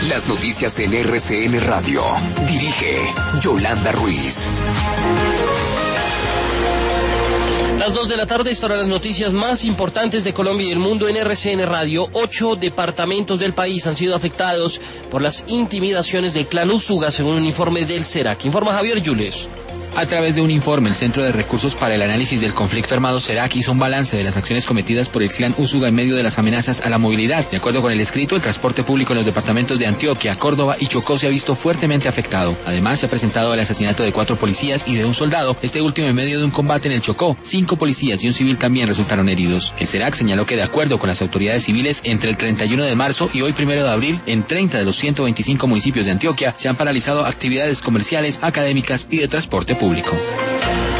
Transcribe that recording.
Las noticias en RCN Radio. Dirige Yolanda Ruiz. Las 2 de la tarde, esta hora las noticias más importantes de Colombia y el mundo en RCN Radio. 8 departamentos del país han sido afectados por las intimidaciones del clan Usuga, según un informe del SERAC. Informa Javier Yules. A través de un informe, el Centro de Recursos para el Análisis del Conflicto Armado SERAC hizo un balance de las acciones cometidas por el clan Usuga en medio de las amenazas a la movilidad. De acuerdo con el escrito, el transporte público en los departamentos de Antioquia, Córdoba y Chocó se ha visto fuertemente afectado. Además, se ha presentado el asesinato de 4 policías y de un soldado, este último en medio de un combate en el Chocó. 5 policías y un civil también resultaron heridos. El SERAC señaló que, de acuerdo con las autoridades civiles, entre el 31 de marzo y hoy 1 de abril, en 30 de los 125 municipios de Antioquia, se han paralizado actividades comerciales, académicas y de transporte público.